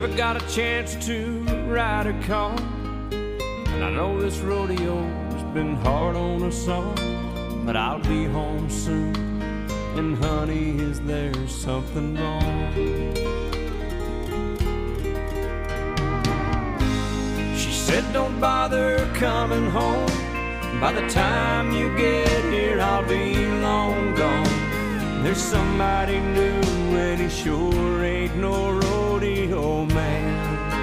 Never got a chance to ride a car, and I know this rodeo's been hard on us all, but I'll be home soon, and honey, is there something wrong? She said don't bother coming home, by the time you get here I'll be long gone. There's somebody new and he sure ain't no rodeo man.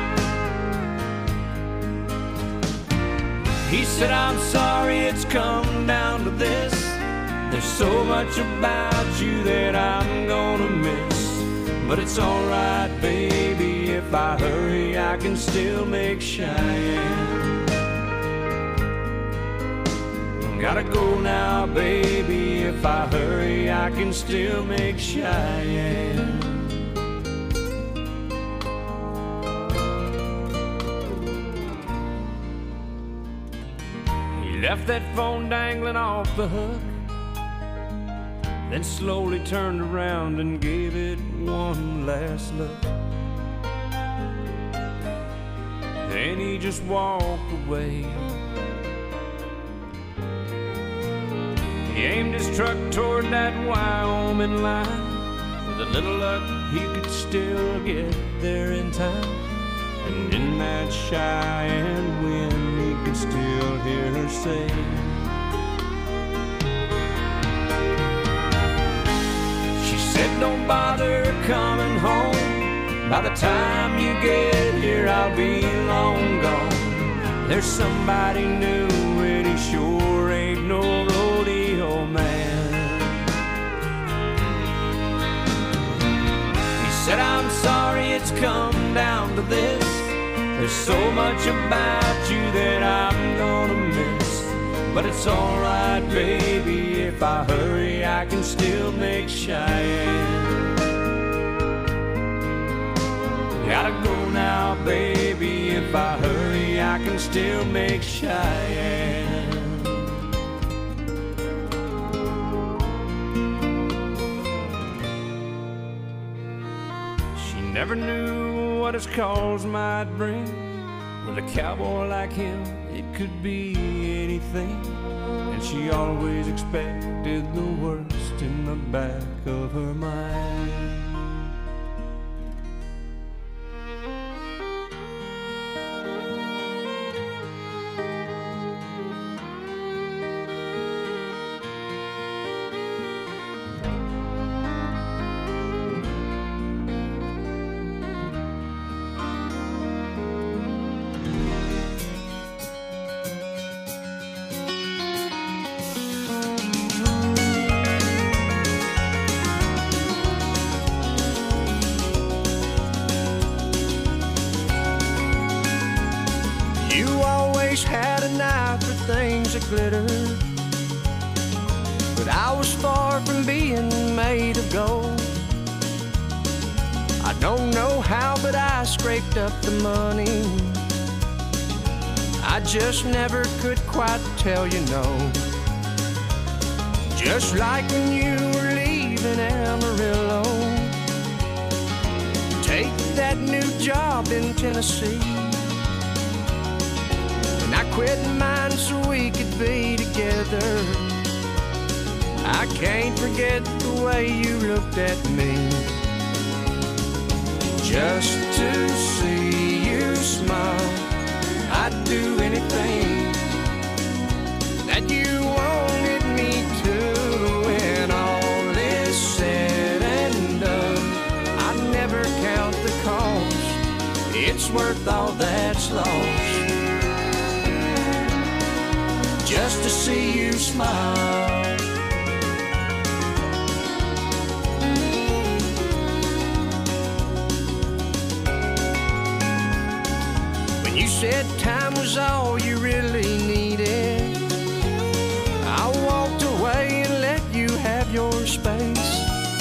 He said I'm sorry it's come down to this, there's so much about you that I'm gonna miss, but it's alright baby, if I hurry I can still make Cheyenne. Gotta go now, baby, if I hurry I can still make Cheyenne. He left that phone dangling off the hook, then slowly turned around and gave it one last look. Then he just walked away. He aimed his truck toward that Wyoming line. With a little luck, he could still get there in time. And in that Cheyenne wind, he could still hear her say, she said, don't bother coming home. By the time you get here, I'll be long gone. There's somebody new, and he sure ain't no rodeo man. He said, I'm sorry it's come down to this, there's so much about you that I'm gonna miss, but it's alright baby, if I hurry I can still make Cheyenne. Gotta go now baby, if I hurry I can still make Cheyenne. She never knew what his calls might bring. With a cowboy like him, it could be anything, and she always expected the worst in the back of her mind. Had an eye for things that glitter, but I was far from being made of gold. I don't know how, but I scraped up the money. I just never could quite tell you no. Just like when you were leaving Amarillo, take that new job in Tennessee. I quit mine so we could be together. I can't forget the way you looked at me. Just to see you smile, I'd do anything that you wanted me to. When all is said and done, I never count the cost. It's worth all that's lost, just to see you smile. When you said time was all you really needed, I walked away and let you have your space.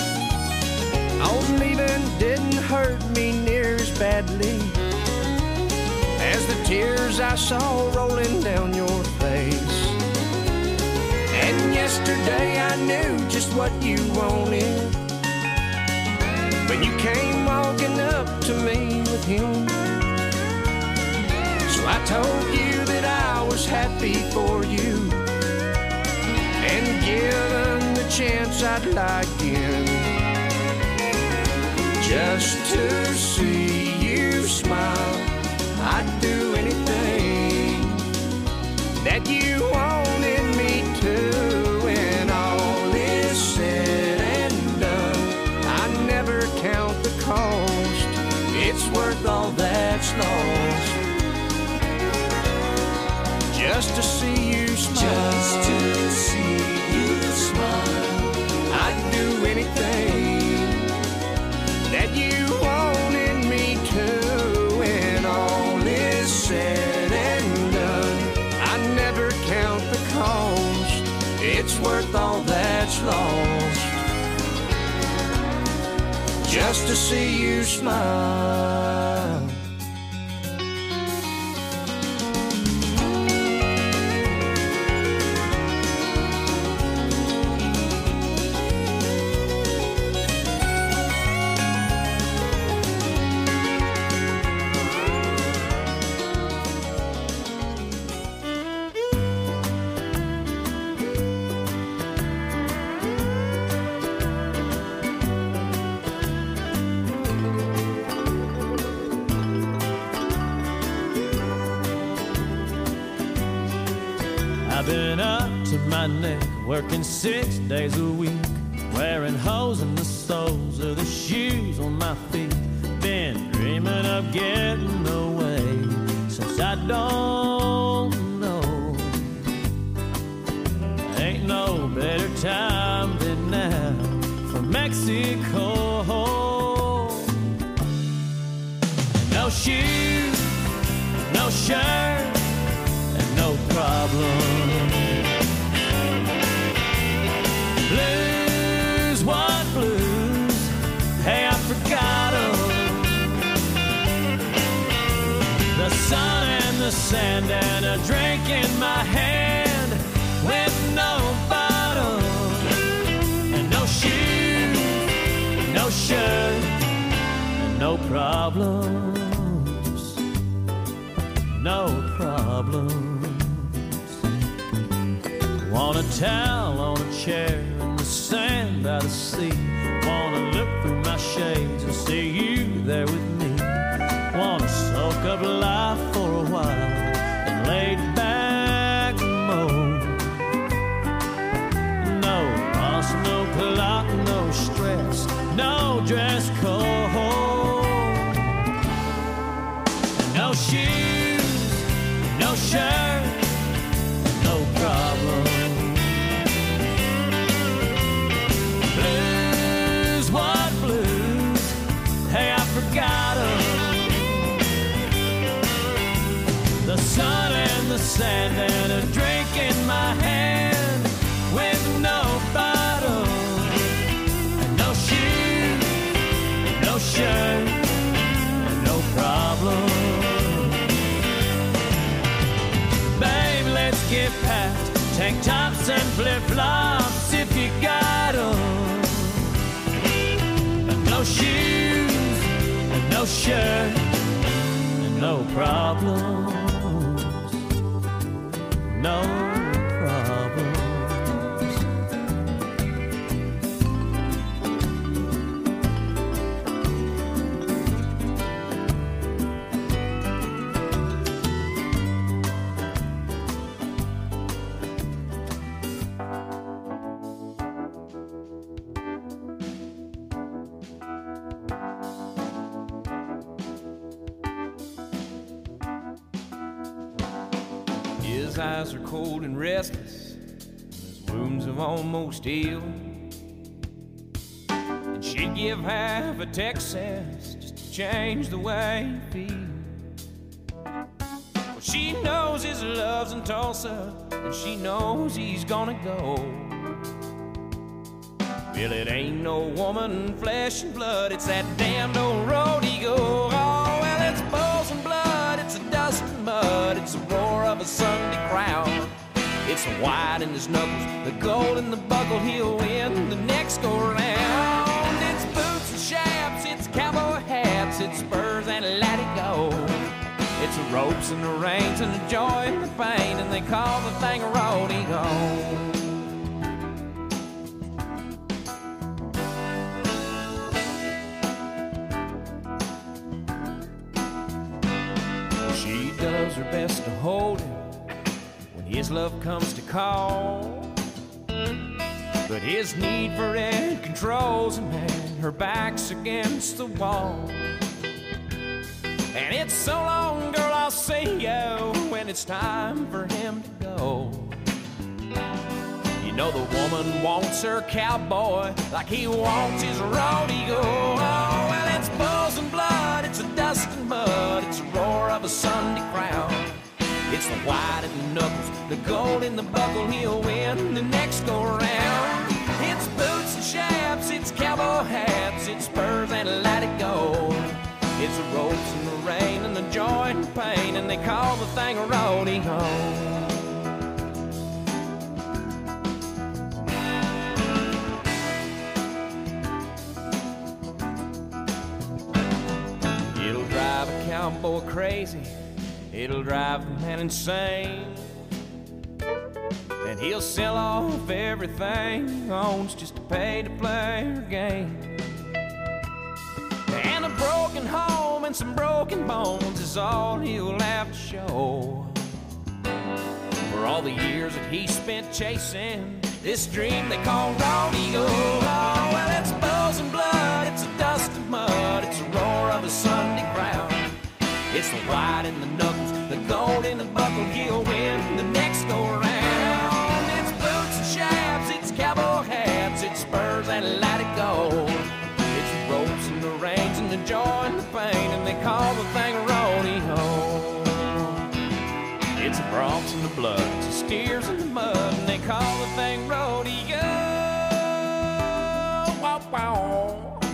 Oh, leaving didn't hurt me near as badly as the tears I saw rolling down your face. And yesterday I knew just what you wanted when you came walking up to me with him. So I told you that I was happy for you, and given the chance I'd like in, just to see you smile. I'd do anything that you wanted me to. When all is said and done, I never count the cost. It's worth all that's lost, just to see you smile. Just to see you smile. I'd do anything that you wanted me to. When all is said and done, I never count the cost. It's worth all that's lost, just to see you smile. I've been up to my neck, working 6 days a week, wearing holes in the soles of the shoes on my feet. Been dreaming of getting away since I don't know. Ain't no better time than now for Mexico. No shoes, no shirt, no problem. Blues, what blues? Hey, I forgot 'em. The sun and the sand and a drink in my hand with no bottle. And no shoes, no shirt, and no problems. No problems. Want a towel on a chair in the sand by the sea. Wanna look through my shades and see you there with me. Wanna soak up life for a while and lay back mode. No boss, no clock, no stress, no dress code. No shoes, no shirt, no problem. Blues, what blues? Hey, I forgot 'em. The sun and the sand and a drink in my hand with no bottle. And no shoes, no shirt, and no problem. Get packed, tank tops and flip-flops if you got 'em. And no shoes, and no shirt, and no problems. No problems. His eyes are cold and restless, his wounds have almost healed. And she'd give half a Texas just to change the way you feel. Well, she knows his love's in Tulsa, and she knows he's gonna go. Well, it ain't no woman, flesh and blood, it's that damned old rodeo. Oh, well, it's bulls and blood, it's a dust and mud, it's a roar of a Sunday crowd. It's the white in his knuckles, the gold in the buckle, he'll win the next go round. It's boots and chaps, it's cowboy hats, it's spurs and a laddie go. It's the ropes and the reins and the joy and the pain, and they call the thing a rodeo. She does her best to hold him when his love comes to call, but his need for it controls him, and her back's against the wall. And it's so long, girl, I'll see you when it's time for him to go. You know the woman wants her cowboy like he wants his rodeo. Oh, well, it's bulls and blood, it's a dust and mud, it's a roar of a Sunday crowd. It's the white and the knuckles, the gold in the buckle, he'll win the next go round. It's boots and chaps, it's cowboy hats, it's spurs and let it go. It's the ropes and the rain and the joy and the pain, and they call the thing a rodeo. It'll drive a cowboy crazy, it'll drive a man insane, and he'll sell off everything he owns just to pay to play her game. And a broken home and some broken bones is all he'll have to show for all the years that he spent chasing this dream they call rodeo. Oh, well, it's bulls and blood, it's a dust and mud, it's a roar of a Sunday crowd. It's the white and the knuckles, the gold in the buckle, he'll win the next go around. It's boots and chaps, it's cowboy hats, it's spurs and let it go. It's the ropes and the reins and the joy and the pain, and they call the thing a rodeo. It's the broncs and the blood, it's the steers and the mud, and they call the thing rodeo. Wow, wow.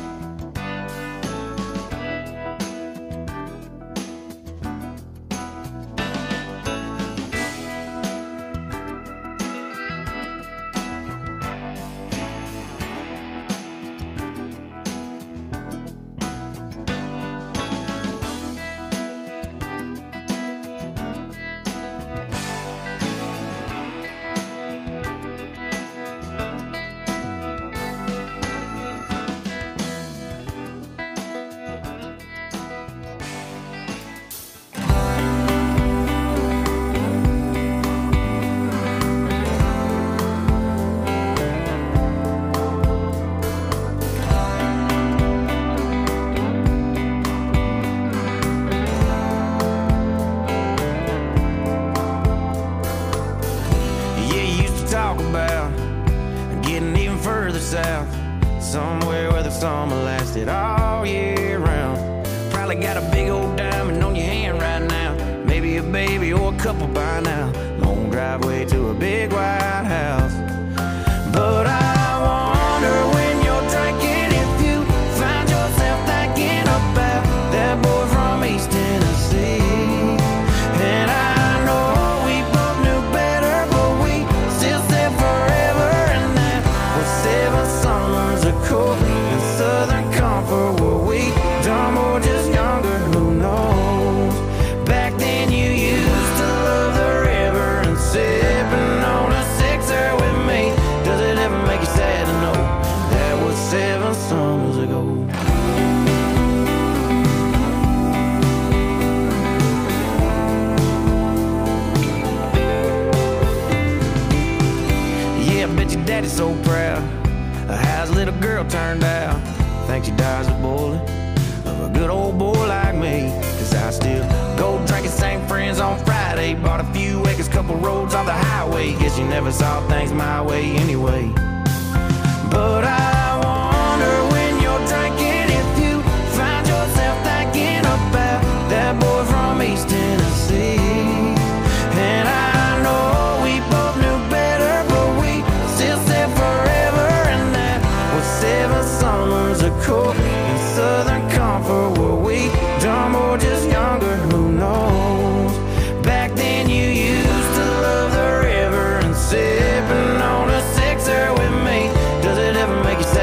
South, somewhere where the summer lasted all year round. Probably got a big old diamond on your hand right now, maybe a baby or a couple by now. Long driveway to a big white house. But I wonder when you're drinking if you find yourself thinking about that boy from East Tennessee. And I know we both knew better, but we still said forever, and that was 7 summers ago in Southern Comfort. Were we dumb or just younger? Who knows? Back then you used to love the river and sipping on a sixer with me. Does it ever make you sad to know that was 7 summers ago? Yeah, I bet your daddy's so proud of how his little girl turned out. Think she dies a bullet of a good old boy like me. Cause I still go drinking, same friends on Friday. Bought a few acres, couple roads off the highway. Guess you never saw things my way anyway. But I wonder when you're drinking if you find yourself thinking about that boy from East Tennessee. And I know we both knew better, but we still said forever, and that was 7 summers ago in Southern Comfort. Were we dumb or just younger? Who knows? Back then you used to love the river and sipping on a sixer with me. Does it ever make you sad?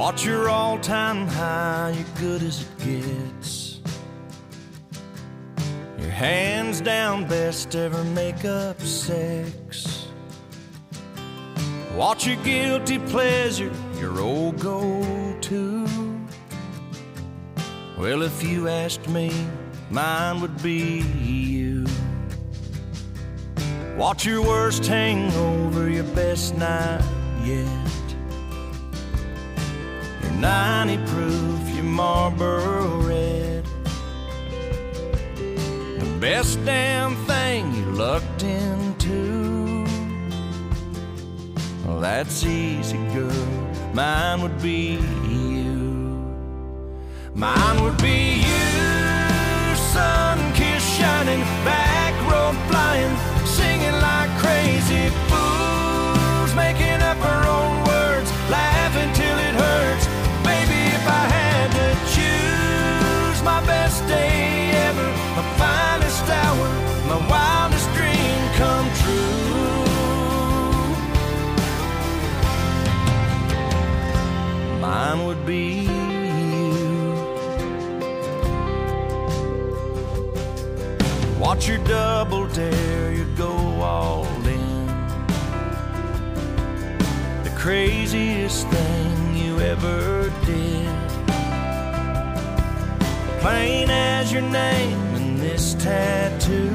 Watch your all-time high, you're good as it gets. Your hands down best ever make-up sex. Watch your guilty pleasure, your old go-to. Well, if you asked me, mine would be you. Watch your worst hangover, your best night yet. Your 90 proof, your Marlboro Red. The best damn thing you lucked into. Well, that's easy, girl. Mine would be you. Mine would be you, sun-kissed shining, back road flying, singing like crazy fools, making up our own words, laughing till it hurts. Baby, if I had to choose, my best day ever, my finest hour, my wildest dream come true. Mine would be watch your double dare, you go all in. The craziest thing you ever did. Plain as your name and this tattoo.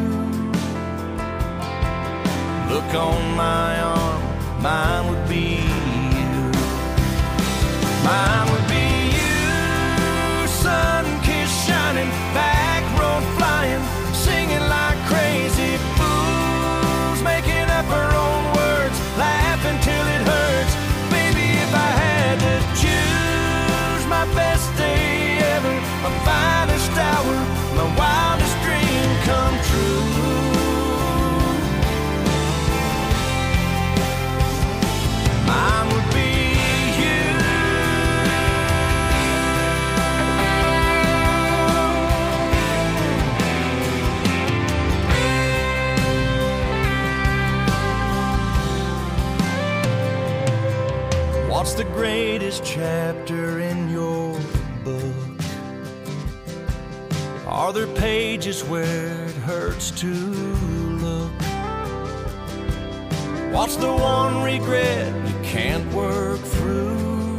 Look on my arm, mine would be you. Mine would be you, sun-kissed shining, back road flying, singing like crazy fools, making up our own words, laughing till it hurts. Baby, if I had to choose, my best day ever, my finest hour, my wildest dream come true. Mine would be what's the greatest chapter in your book? Are there pages where it hurts to look? What's the one regret you can't work through?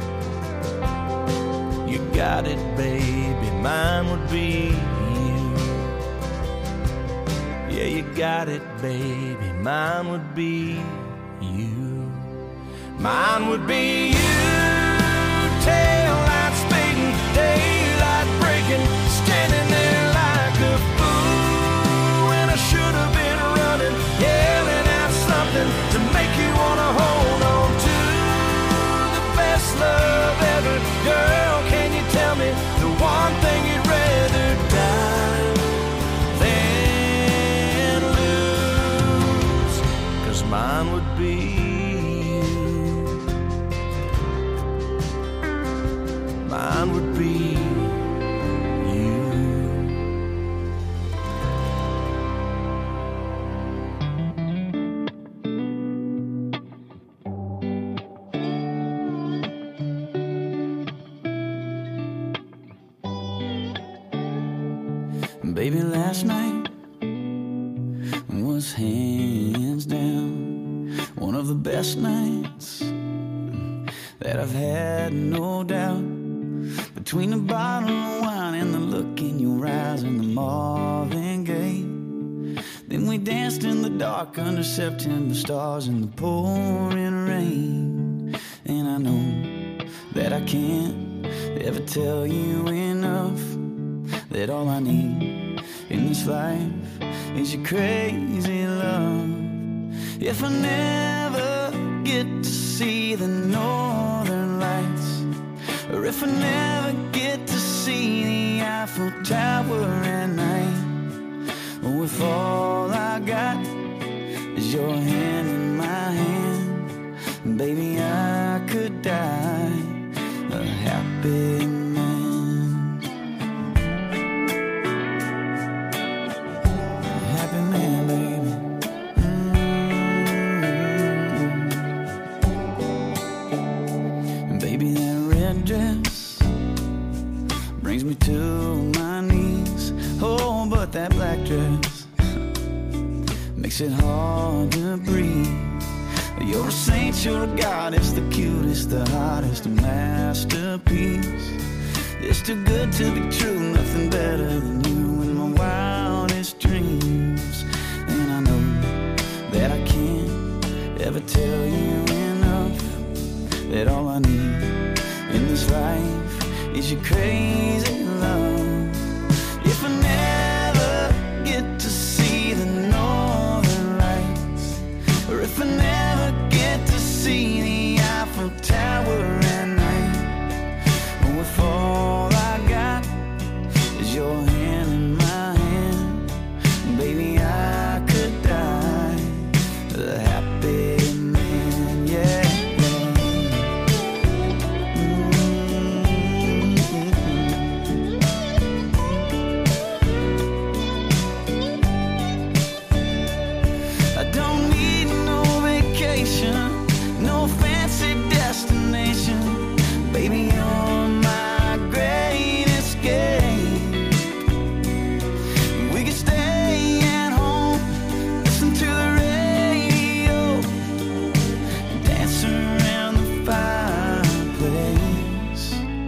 You got it, baby, mine would be you. Yeah, you got it, baby, mine would be you. Mine would be you, tail lights fading, daylight breaking, standing there like a fool when I should have been running, yelling out something to make you want to hold on to the best love ever. Girl, can you tell me the one thing you'd rather die than lose? 'Cause mine would be mine would be you. Baby, last night was hands down one of the best nights that I've had, no doubt. Between the bottle of wine and the look in your eyes and the Marvin Gaye. Then we danced in the dark under September stars in the pouring rain. And I know that I can't ever tell you enough that all I need in this life is your crazy love. If I never get to see the northern lights, or if I never get to see the Eiffel Tower at night, or if all I got is your hand in my hand, baby, I could die a happy man. A happy man, baby. Baby, that makes it hard to breathe. You're a saint, you're a goddess, the cutest, the hottest, a masterpiece. It's too good to be true, nothing better than you in my wildest dreams. And I know that I can't ever tell you enough, that all I need in this life is your crazy love. If I never get to see the northern lights, or if I never get to see the Eiffel Tower at night, or if all I got is your hand in my hand, baby, I could die a happy man, yeah. I don't need no vacation, no fancy destination, baby, you're my great escape. We could stay at home, listen to the radio, dance around the fireplace.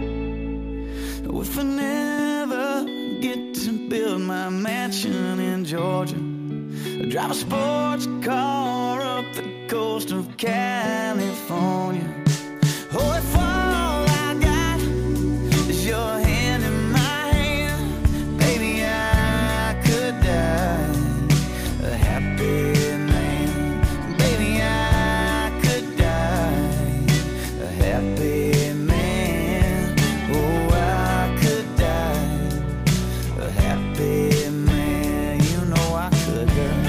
If I never get to build my mansion in Georgia, drive a sports car up the coast of California, oh, if all I got is your hand in my hand, baby, I could die a happy man. Baby, I could die a happy man. Oh, I could die a happy man. You know I could die.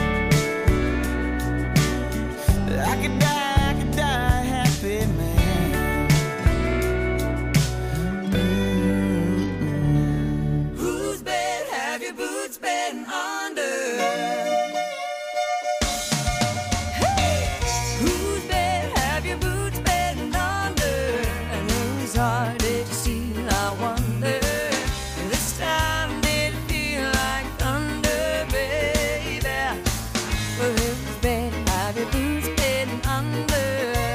I could die a happy man. Whose bed have your boots been under? Whose bed have your boots been under? And whose heart did you steal, I wonder? This time did it feel like thunder, baby? Well, whose bed have your boots been under?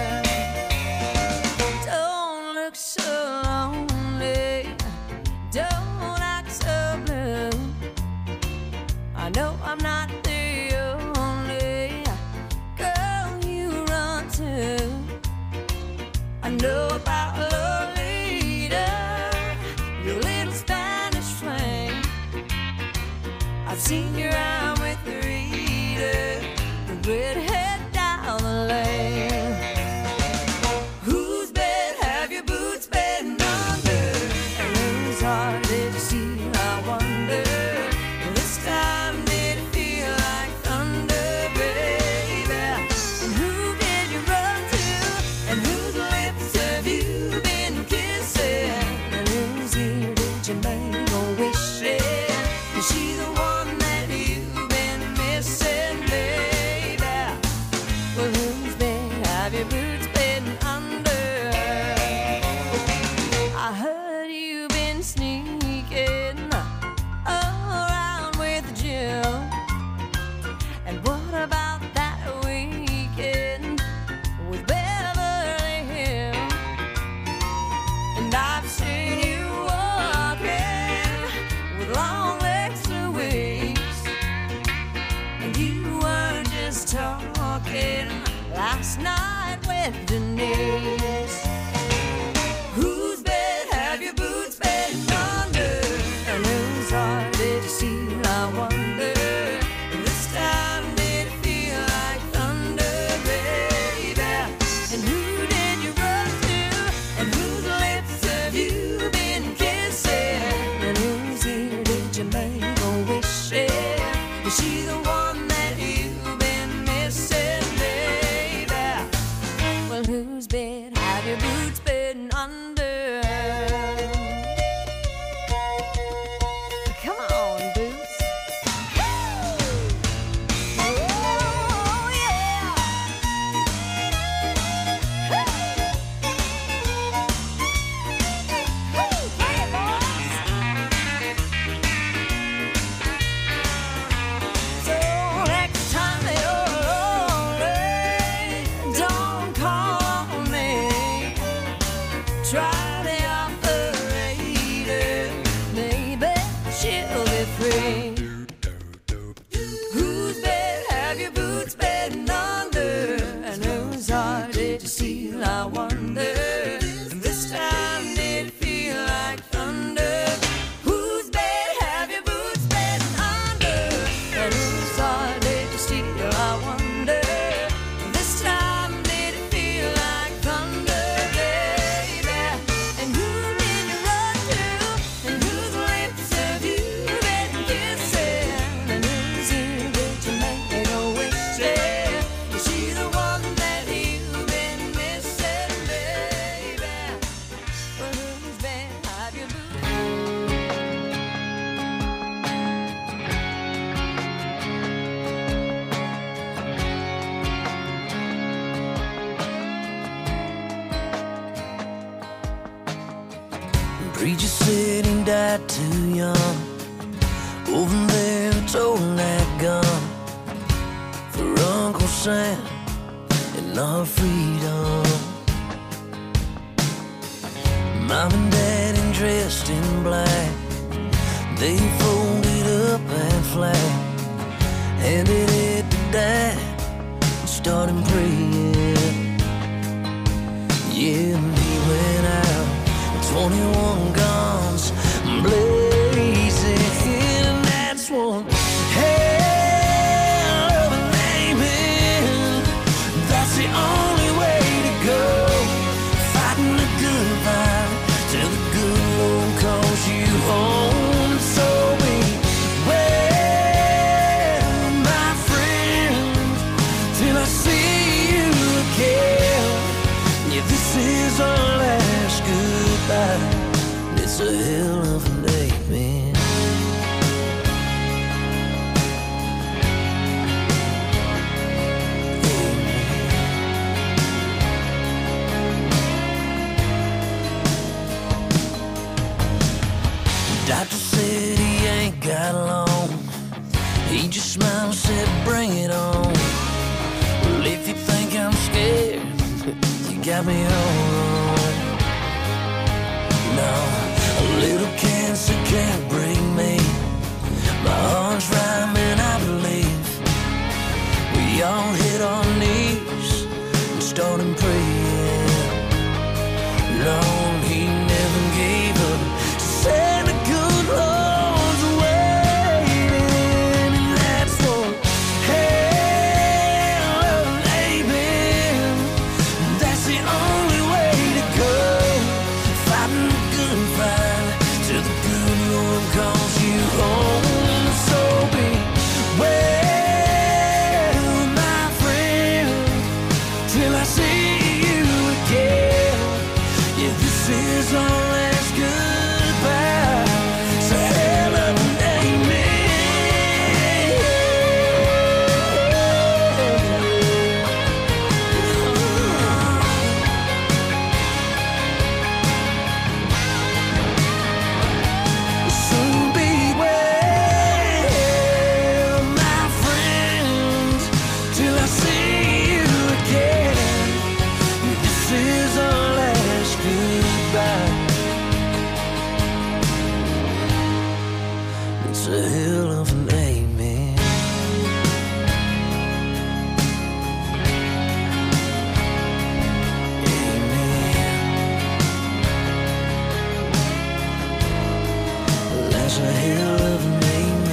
Don't look so lonely, don't act so blue. I know I'm not the only girl you run to. I know about Lolita, your little Spanish flame. I've seen you around with Rita, the redhead down the lane. Whose bed have your boots been under? And whose heart did you steal, I wonder? This time did it feel like thunder, baby? And who did you run to? And whose lips have you been kissing? And whose ear did you make a wish in? Is she the one that you've been missing, baby? Well, whose bed have your boots been under? I heard you've been sneaking around with Jill. And what about that weekend with Beverly Hills? And I've seen you walking with long legs for weeks, and you weren't just talking last night with Denise. Whose bed have your boots been under? And whose heart did you steal, I wonder? This time did it feel like thunder, baby? And who did you run to? And whose lips have you been kissing? And whose ear did you make a wish in? Is she the one that you've been missing, baby? Well, whose bed Preacher said he died too young. Over there toting that gun for Uncle Sam and our freedom. Mom and Dad dressed in black, they folded up that flag, handed it to Dad and started praying. Yeah, and he went out, 21 guns blazing, and that's one hell of a name. That's the only way to go, fighting the good fight till the good Lord calls you home. So beware, my friend, till I see you again. Yeah, this is our last goodbye. It's a hell of a day, man. Doctor said he ain't got long. He just smiled and said, bring it on. Well, if you think I'm scared, you got me all wrong. No, a little cancer can't break me. My heart's rhyming, I believe. We all hit our knees and started praying. Lord, he never gave up. Said the good Lord's waiting, and that's for hell of an amen. That's the only way to go, fighting the good fight till the good Lord calls you home. So beware, my friend, till I see you again. Yeah, this is our last goodbye. So hell of an So beware, my friends, till I see you again. This is our last goodbye. It's a hell of an amen. Amen. That's a hell of an amen.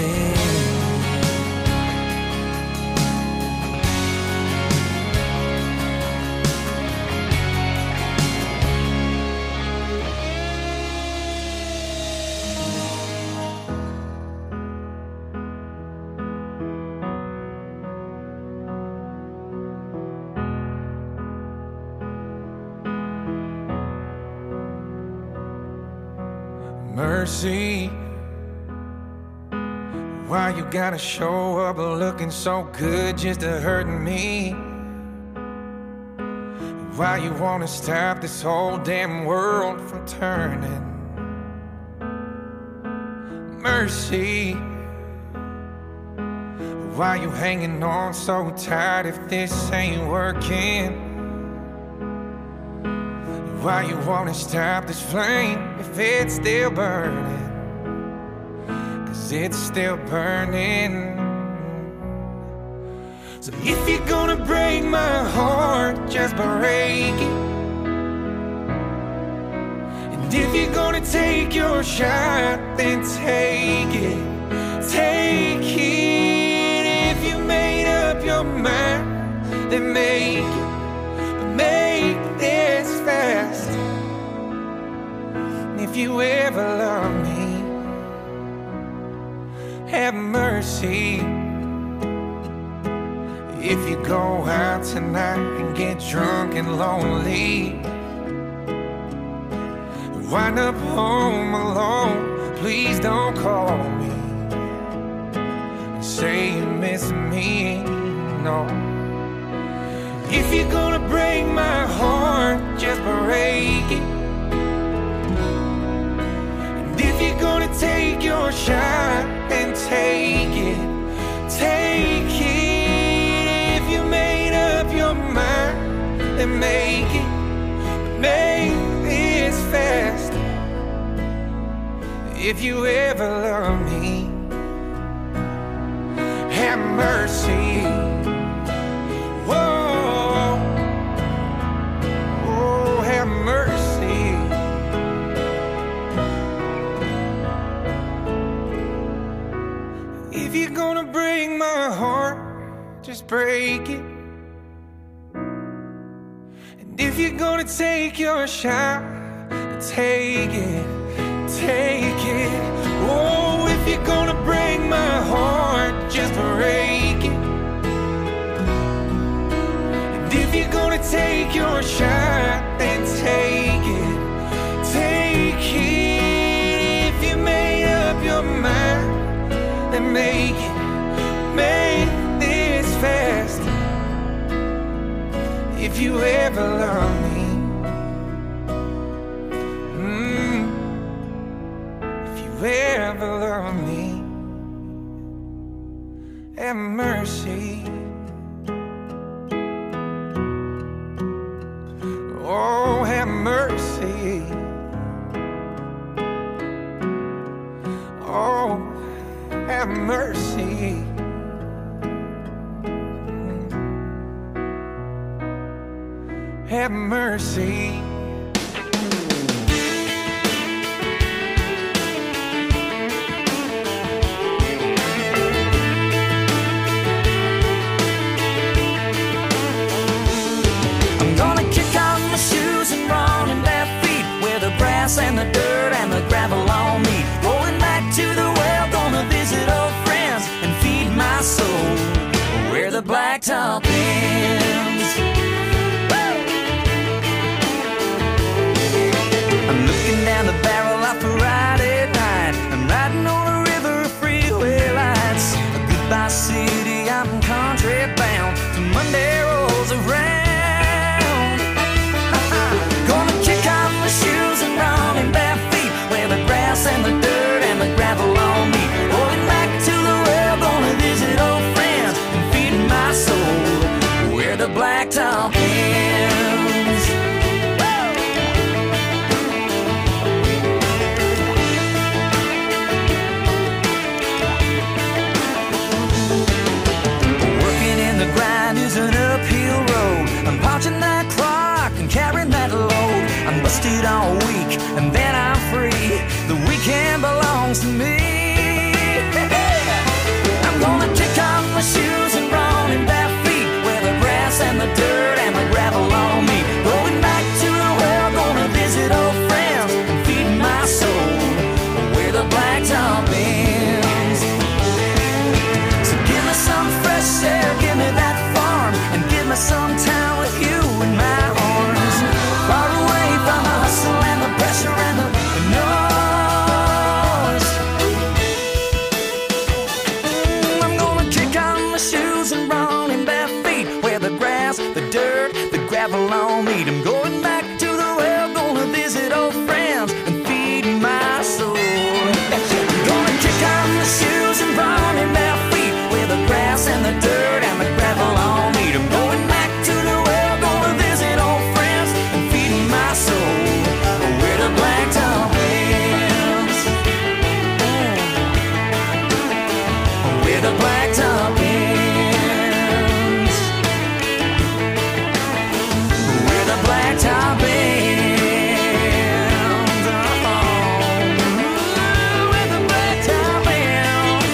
Mercy, why you gotta show up looking so good just to hurt me? Why you wanna stop this whole damn world from turning? Mercy, why you hanging on so tight if this ain't working? Why you wanna stop this flame if it's still burning? 'Cause it's still burning. So if you're gonna break my heart, just break it. And if you're gonna take your shot, then take it. Take it. If you made up your mind, then make it. But make this fast. If you ever love me, have mercy. If you go out tonight and get drunk and lonely, wind up home alone, please don't call me and say you miss me, no. If you're gonna break my heart, just break it. take your shot and take it. Take it. If you made up your mind, then make it. Make this fast. If you ever love me, have mercy. Whoa, oh, have mercy. If you're gonna break my heart, just break it. And if you're gonna take your shot, take it. Take it. Oh, if you're gonna break my heart, just break it. And if you're gonna take your shot, then take it. Take it. If you made up your mind, then make it. Make this fast. If you ever love me, ever love me, have mercy. Oh, have mercy. Oh, have mercy. Have mercy. And the dirt and the gravel on me. Going back to the well, gonna visit old friends and feed my soul where the blacktop ends. Woo! I'm looking down the barrel of a Friday night. I'm riding on a river of freeway lights. Goodbye city, I'm country bound. till Monday rolls around. Gonna kick off my shoes and run in bare feet where the grass and the dirt and the gravel on me. Going back to the well, gonna visit old friends and feed my soul where the blacktop ends. Working in the grind is an uphill road. I'm punching that clock and carrying that load. I'm busted all week and then I'm free. The weekend belongs to me. I'm gonna kick off my shoes and run in bare feet where the grass and the dirt and the gravel on me. Going back to the well, gonna visit old friends and feed my soul where the blacktop ends. So give me some fresh air, give me that farm, and give me some time with you in my arms. Far away from the hustle and the pressure and the noise. I'm gonna kick on my shoes and run in bare feet where the grass, the dirt, the gravel on me. I'm going back to the well, gonna visit old friends and feed my soul. Gonna kick on my shoes and run in bare feet where the grass and the dirt and the gravel on me. I'm going back to the well, gonna visit old friends and feed my soul where the blacktop ends. Where the blacktop ends. Where the blacktop ends. Oh, where the blacktop ends.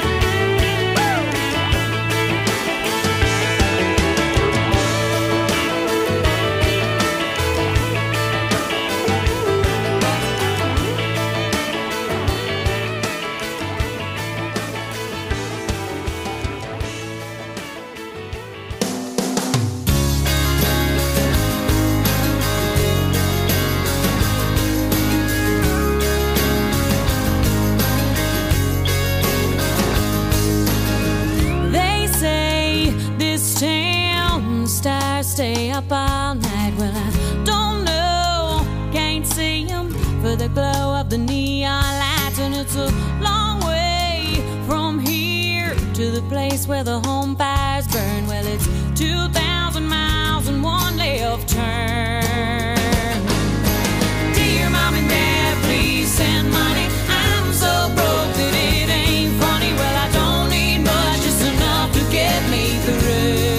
They say this town stars stay up all night. Well, I don't know, can't see 'em for the glow of the neon lights. And it's a long way from here to the place where the home fires burn. Well, it's 2,000 miles and one left turn. Dear Mom and Dad, please send money. I'm so broke that it ain't funny. Well, I don't need much, just enough to get me through.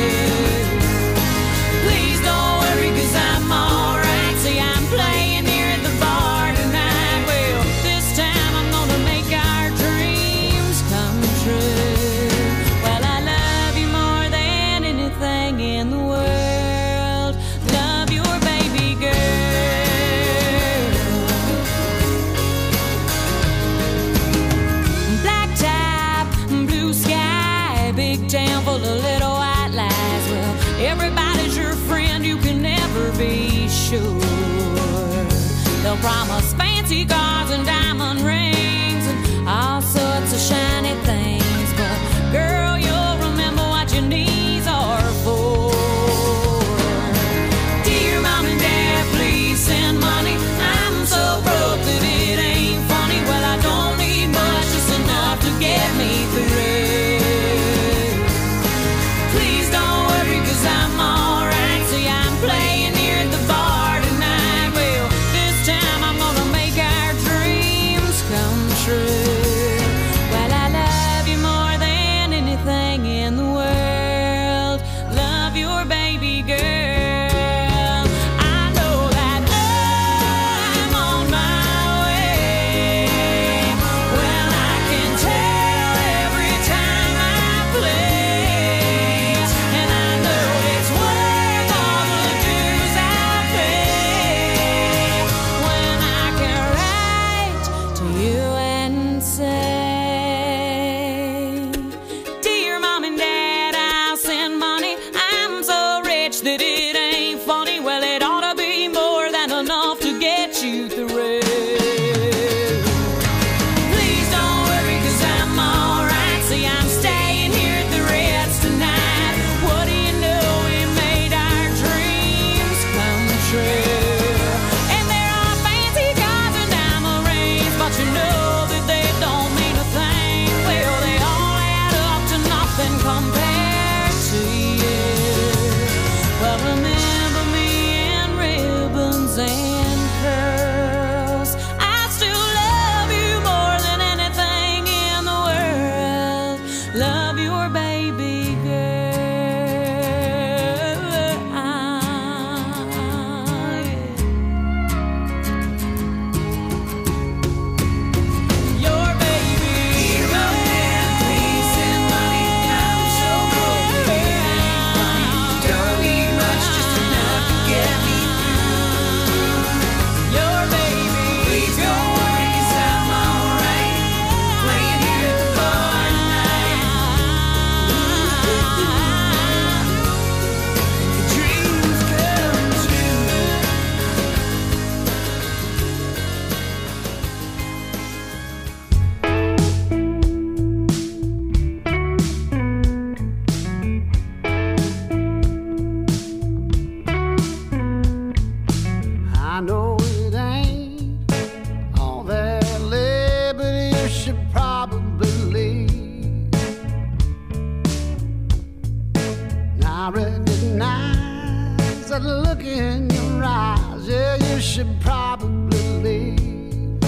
Please don't worry, 'cause I'm alright. See, I'm playing here at the bar tonight. Well, this time I'm gonna make our dreams come true. Well, I love you more than anything in the world. Love your baby girl. Black top, blue sky, big town full of little white lies. Well, everybody's your friend, you can never be sure. They'll promise fancy cars and diamond rings and all sorts of shiny things, but girl, you'll remember what your knees are for. Dear Mom and Dad, please send money. I'm so broke that it ain't funny. Well, I don't need much, just enough to get me through. Please don't worry, 'cause I'm alright. See, I'm playing here at the bar tonight. Well, this time I'm gonna make our dreams come true. Well, I love you more than anything in the world. Love your baby girl. I know that I'm on my way. Well, I can tell every time I play, and I know it's worth all the dues I pay when I can write to you and say, Dear Mom and Dad, I'll send money. I'm so rich that it ain't funny. Well, it ought to be more than enough to get you through. Please don't worry, 'cause I'm alright. See, I'm staying here at the Ritz tonight. What do you know, we made our dreams come true. And there are fancy cars and diamond rings, but you know that they don't mean a thing. Well, they all add up to nothing compared to you. Well, remember me in ribbons and curls. I still love you more than anything in the world. Love your baby girl. Your baby girl. Please send money. I'm so broke that it ain't funny. Don't need much, just enough to get me through. Your baby. Please don't worry, 'cause I'm alright. Playing here at the bar tonight. Dreams come true. I know it ain't all that liberty you should probably leave. I recognize that look in your eyes. Yeah, you should probably leave.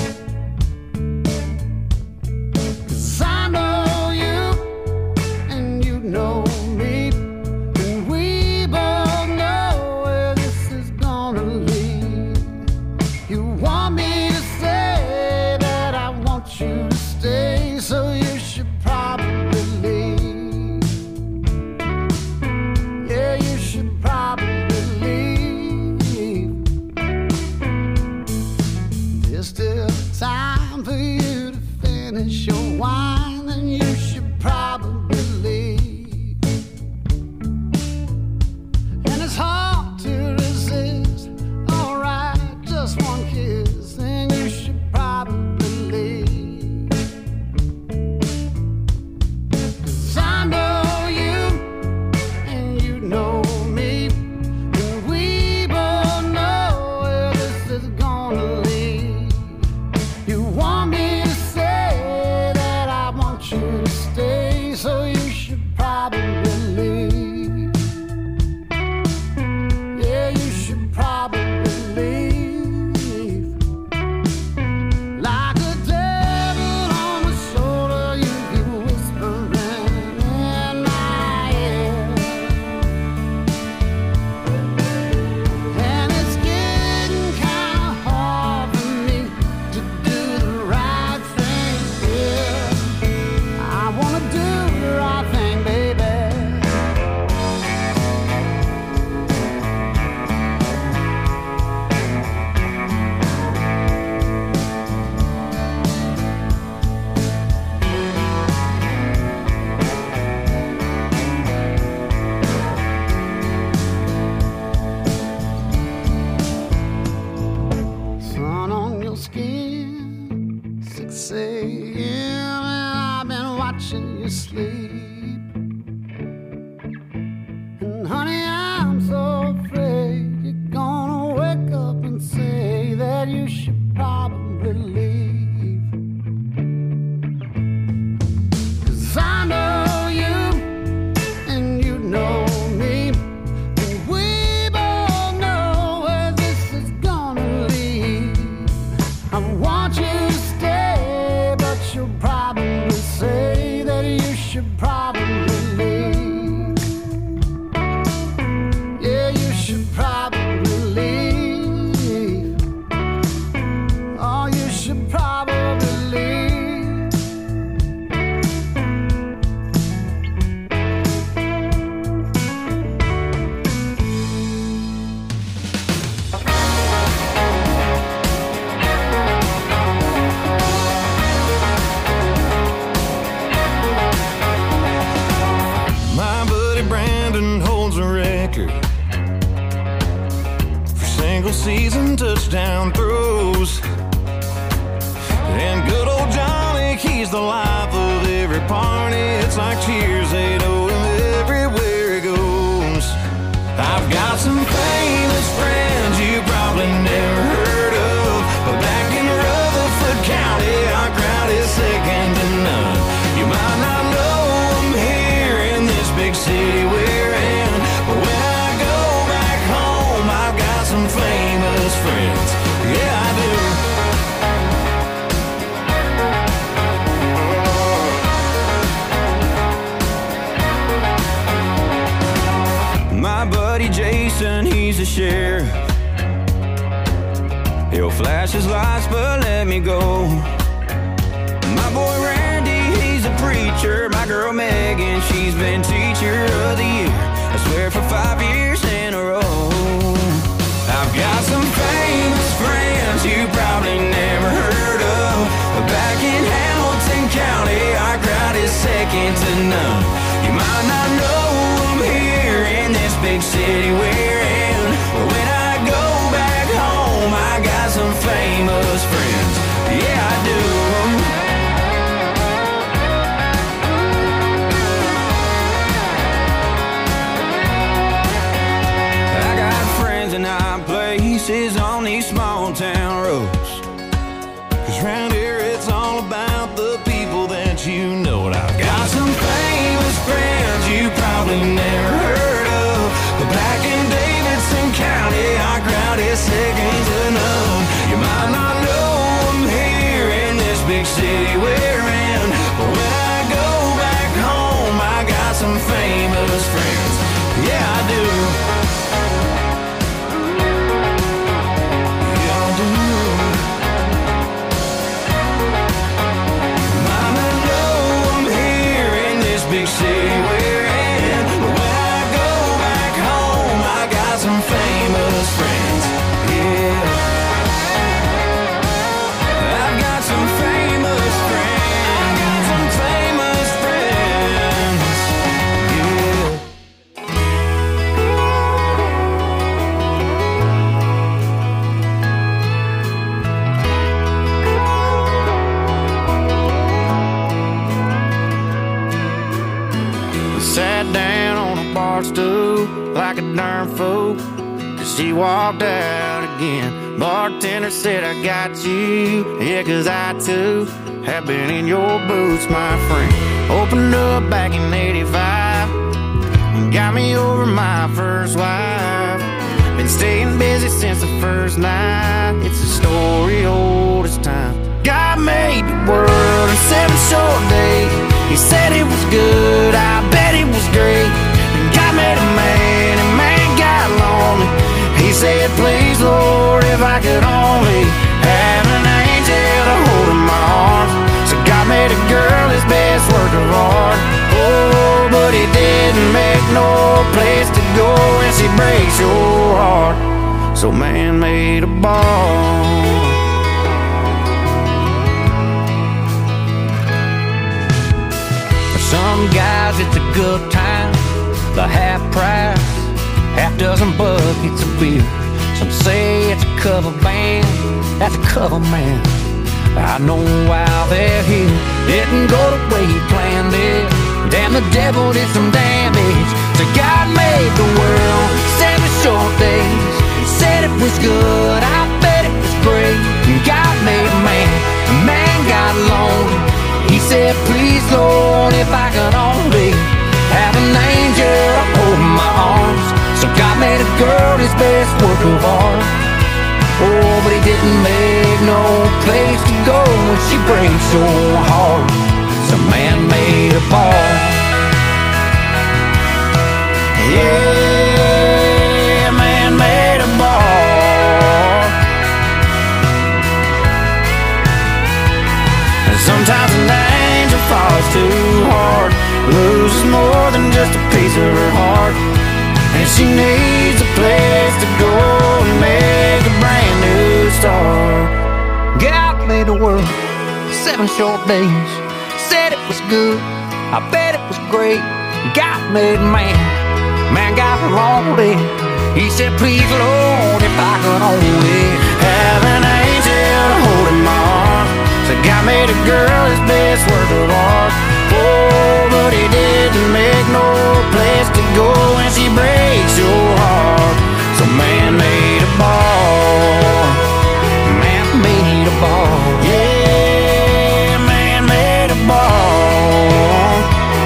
'Cause I know you and you know me, and we both know where this is gonna lead. You want me to say that I want you to stay, so you should probably leave. Yeah, you should probably leave. watching you sleep. And honey, I'm so afraid you're gonna wake up and say that you should probably leave. 'Cause I know you and you know me, and we both know where this is gonna lead. I want you to stay, but you'll probably say that you should probably leave. Yeah, you should probably leave. Oh, you should probably leave. My buddy Brandon holds a record for single season touchdown throws. And good old Johnny, he's the life of every party. It's like cheers, they know him everywhere he goes. I've got some famous friends you probably never heard of, but back in Rutherford County, our crowd is second to none. You might not know them here in this big city we're in, but when I go back home, I've got some famous friends. Yeah, I do. My buddy Jason, he's a sheriff. He'll flash his lights, but let me go. My boy Randy, he's a preacher. My girl Megan, she's been teacher of the year, I swear for 5 years in a row. I've got some famous friends you probably never heard of, but back in Hamilton County, our crowd is second to none. You might not know them here in this big city we're in, but when I go back home, I got some famous friends. Yeah, I do. I got friends in high places on these small town roads, 'cause round here it's all about the people that you know. And I've got some famous friends you probably never heard of, but back in Davidson County, our crowd is second to none. You might not know them here in this big city we're in, but when I go back home, I got some famous friends. Yeah, I do. Yeah, I do. Might not know them here in this big city we're in, but when I go back home, I got some famous friends. Yeah, I've got some famous friends. Got some famous friends. Yeah. Sat down on a bar stool like a darn fool, 'cause she walked out again. Bartender said, I got you, yeah, 'cause I too have been in your boots, my friend. Opened up back in 85 and got me over my first wife. Been staying busy since the first night. It's a story old as time. God made the world in 7 short days. He said it was good, I bet it was great. Then God made a man, and man got lonely. He said, please, Lord, if I could only have an angel to hold in my arms. So God made a girl his best work of art. Oh, but he didn't make no place to go when she breaks your heart. So man made a bar. Some guys it's a good time, the half price, half dozen buckets of beer. Some say it's a cover band, that's a cover man. I know while they're here, didn't go the way he planned it. Damn, the devil did some damage. So God made the world 7 short days. Said it was good, I bet it was great. God made man got lonely. He said, please Lord, if I could only have an angel to hold in my arms. So God made a girl his best work of art. Oh, but he didn't make no place to go when she breaks so hard. So man made a ball. Yeah, man made a ball. And sometimes an angel falls too hard, loses more than just a piece of her heart, and she needs a place to go and make a brand new start. God made the world 7 short days. Said it was good, I bet it was great. God made man got lonely. He said, please Lord, if I could only have an angel to hold in my arms. So God made a girl his best work of art. Oh, but he didn't make no place to go when she breaks your heart. So man made a ball. Man made a ball. Yeah, man made a ball.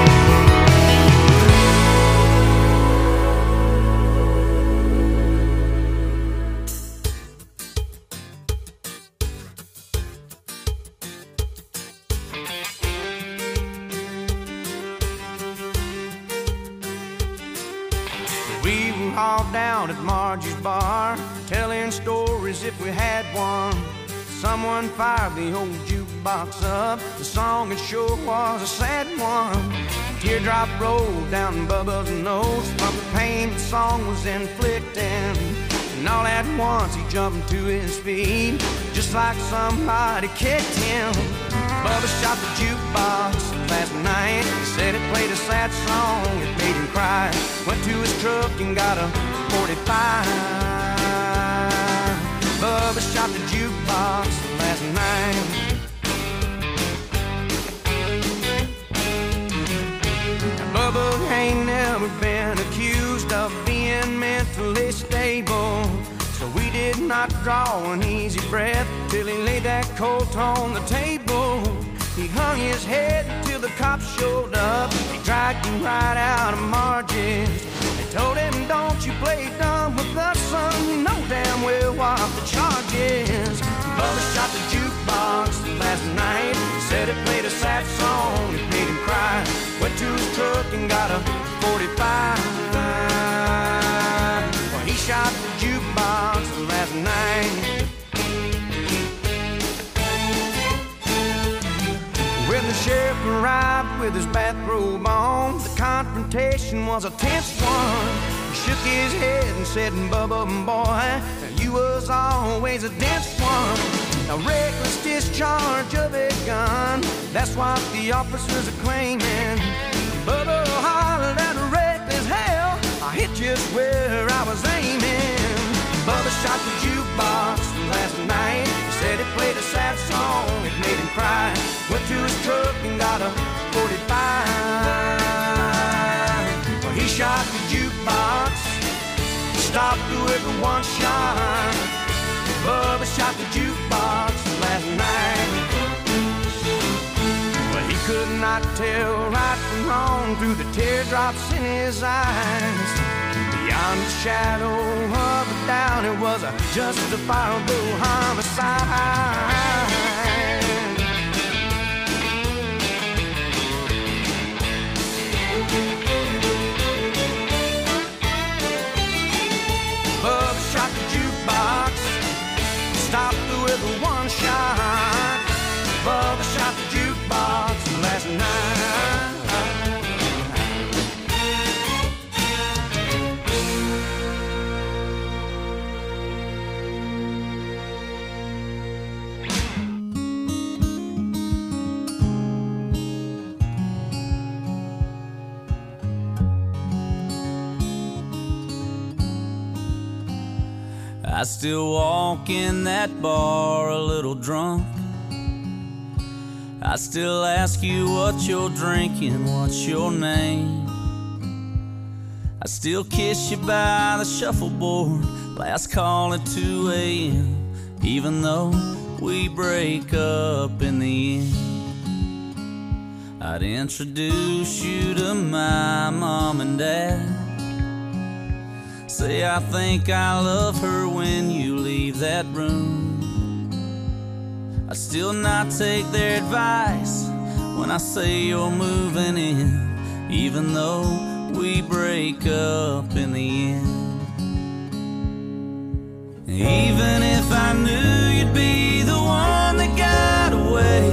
We were all down at Margie's bar, telling stories if we had one. Someone fired the old jukebox up. The song it sure was a sad one. A teardrop rolled down Bubba's nose from the pain the song was inflicting. And all at once he jumped to his feet, just like somebody kicked him. Bubba shot the jukebox last night. He said it played a sad song, it made him cry. Went to his truck and got a 45. Bubba shot the jukebox last night. Now, Bubba ain't never been accused of being mentally stable, so we did not draw an easy breath till he laid that colt on the table. He hung his head till the cops showed up. He dragged him right out of Margie's. They told him, don't you play dumb with us, son. You know damn well what the charge is. Bubba shot the jukebox last night. He said it played a sad song, it made him cry. Went to his truck and got a 45. Well, he shot the jukebox last night. When the sheriff arrived with his bathrobe on, the confrontation was a tense one. He shook his head and said, Bubba, boy, you was always a dense one. A reckless discharge of a gun, that's what the officers are claiming. Bubba hollered at a reckless hell, I hit just where I was aiming. Bubba shot the jukebox last night. He said it played a sad song, it made him cry. Went to his truck and got a 45. Well, he shot the jukebox, stopped through every shot. Bubba shot the jukebox last night. Well, he could not tell right from wrong through the teardrops in his eyes. Beyond the shadow of a doubt, it was a justifiable homicide. Bubba shot the jukebox, stopped through every one shot. Bubba shot the jukebox last night. I still walk in that bar a little drunk, I still ask you what you're drinking, what's your name. I still kiss you by the shuffleboard, last call at 2 a.m. Even though we break up in the end, I'd introduce you to my mom and dad. Say I think I love her when you leave that room. I'd still not take their advice when I say you're moving in, even though we break up in the end. Even if I knew you'd be the one that got away,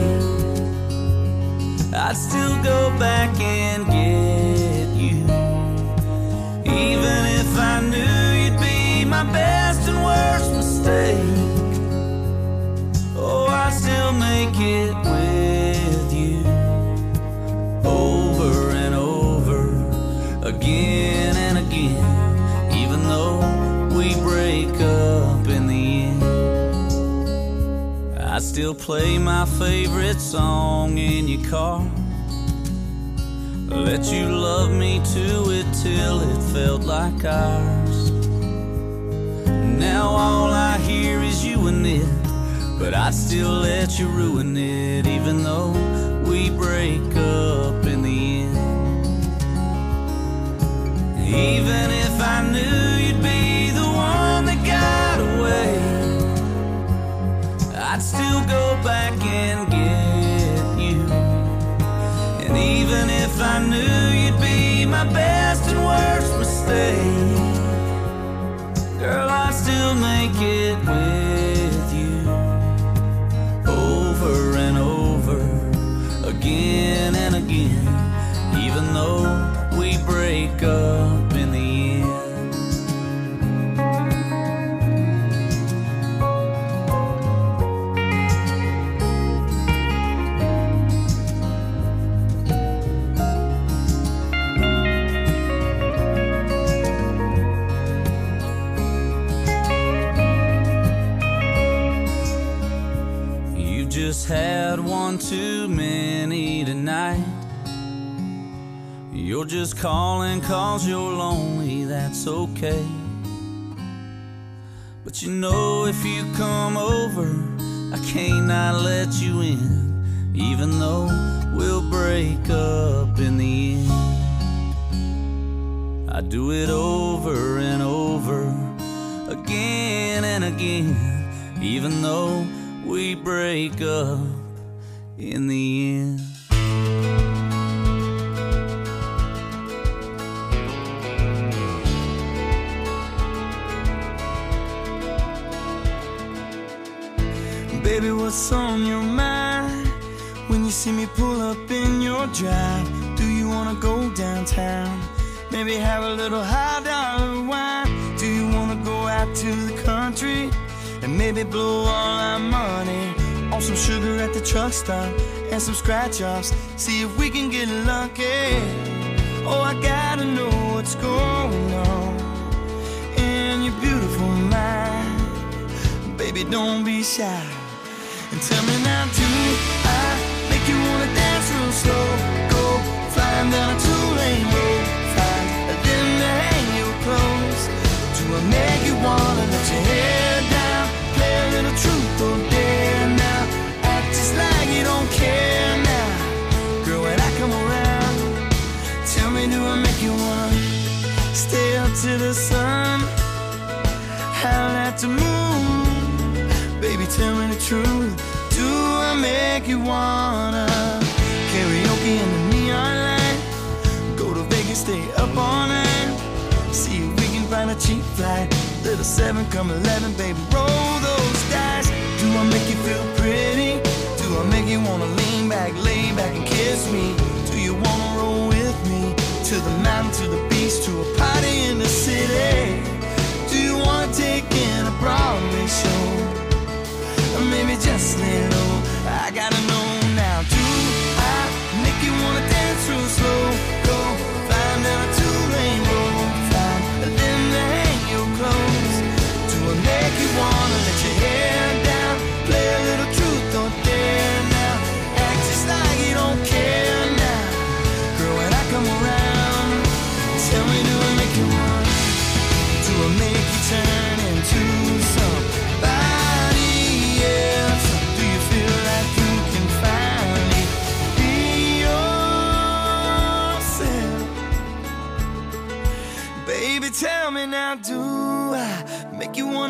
I'd still go back and get you. Even if I knew you'd be my best and worst mistake, oh, I'd still make it with you. Over and over, again and again, even though we break up in the end. I still play my favorite song in your car, let you love me to it till it felt like ours. Now all I hear is you and it, but I'd still let you ruin it, even though we break up in the end. Even if I knew you'd be the one that got away, I'd still go back and get you. And even if I knew you'd be my best and worst mistake, girl, I'd still make it with you. Over and over, again and again, even though we break up in the end. You just had one too many tonight. You're just calling 'cause you're lonely, that's okay. But you know if you come over, I can't not let you in, even though we'll break up in the end. I do it over and over, again and again, even though we break up in the end. Baby, what's on your mind when you see me pull up in your drive? Do you wanna go downtown? Maybe have a little high-dollar wine? Do you wanna go out to the country and maybe blow all our money on some sugar at the truck stop and some scratch-offs? See if we can get lucky. Oh, I gotta know what's going on in your beautiful mind. Baby, don't be shy. And tell me now, do I make you wanna dance real slow? Go flying down a two-lane road, find a limb to hang your clothes. Do I make you wanna let your hair down, play a little truth or dare now? Act just like you don't care now, girl, when I come around. Tell me, do I make you wanna stay up to the sun, howl at the moon? Baby, tell me the truth. Do I make you wanna karaoke in the neon light? Go to Vegas, stay up all night. See if we can find a cheap flight. Little 7, come 11, baby, roll those dice. Do I make you feel pretty? Do I make you wanna lean back, lay back and kiss me? Do you wanna roll with me to the mountain, to the beach, to a party in the city? Do you wanna take in a Broadway show? Or maybe just lay low. I gotta know now. Do I make you wanna dance real slow? Go flying down a two-lane road, find a limb to hang your clothes. Do I make you wanna let your hair down, play a little truth or dare now? Act just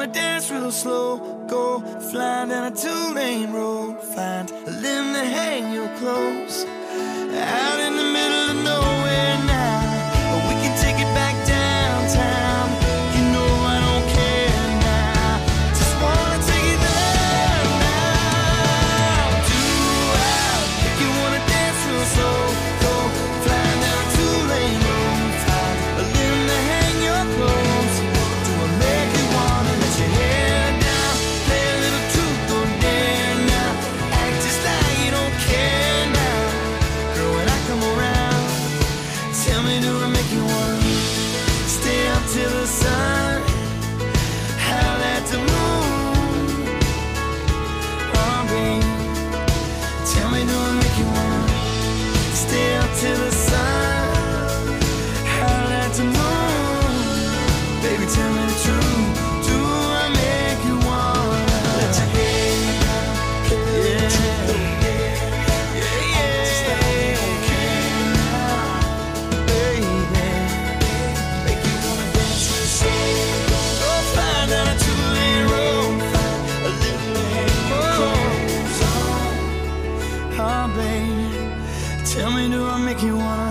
wanna dance real slow, go flying down a two-lane road. Find a limb to hang your clothes out in the middle of nowhere now. Or we can take it back downtown. You know I don't care now. Just wanna take it there now. Do I make you wanna dance real slow, go flying down a two-lane road. Find a limb to hang your clothes. Do I make you wanna let your hair down? Play a little truth or dare now. Act just like you don't care now. Girl, when I come around, tell me, do I make you wanna stay up till the sun? Howl at the moon. Oh, babe, tell me, do I make you wanna stay up till the sun? Howl at the moon. Baby, tell me the truth. Do I make you wanna let your hair down? Yeah, yeah, yeah. Just like you don't care now, baby. Make you wanna dance real slow. Go flying down a two-lane road. Find a little clothes on. Oh, baby, tell me, do I make you wanna?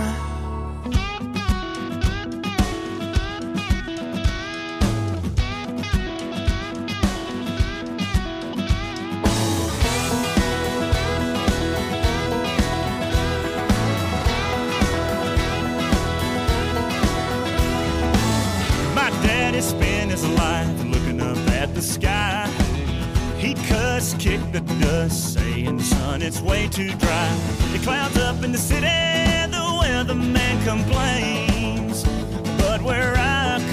My daddy spent his life looking up at the sky. He'd cuss, kick the dust, saying, son, it's way too dry. The clouds up in the city, the weatherman complains. But where I